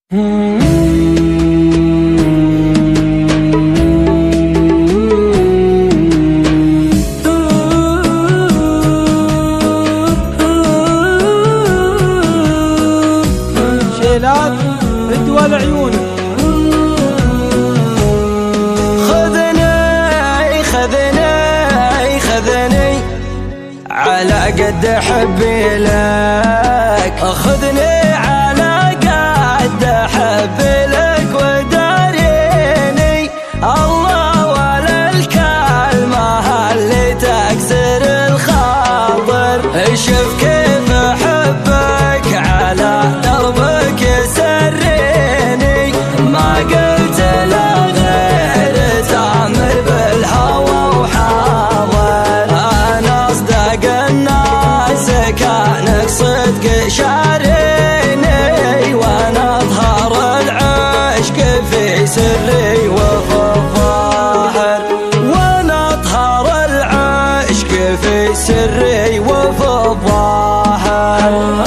شيلات ردوى العيون. خذني على قد حبي لك، خذني على قد حبي لك وداريني الله ولا الكلمة اللي تكسر الخاطر. شوف كيف احبك على دربك يسريني، ما قلت لا غير تامر بالهوى وحاضر. انا اصدق الناس كانك صدق شاريني، وانا اظهر العشق في سري وفي الظاهر، وانا اظهر العشق في سري وفي الظاهر.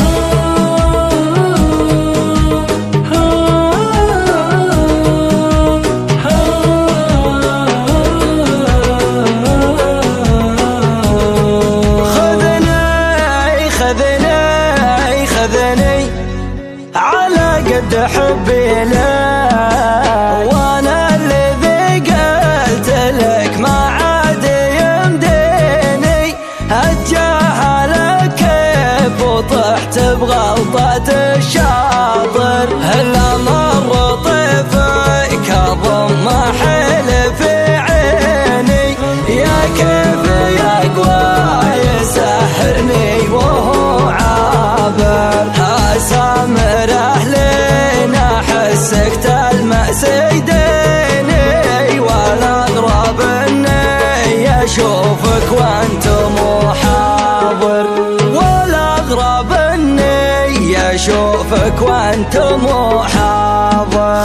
خذني على قد حبي لك، وانا الذي قلت لك ما عاد يمديني اتجاهلك كيف وطحت بغلطة الشاطر. هلا مر طيفك اضم حيل في عيني، يا كيف يقوى يسحرني وهو عابر. سامر اهلين احسك تلمس ايديني، ولا اغرب اني اشوفك وانت مو حاضر، ولا اغرب اني اشوفك وانت مو حاضر.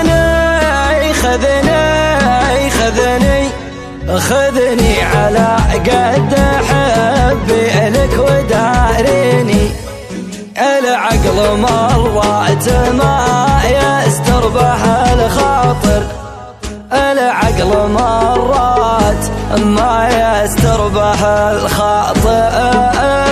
خذني على قد حبي لك وداريني، العقل مرات ما يستربح الخاطر، العقل مرات ما يستربح الخاطر.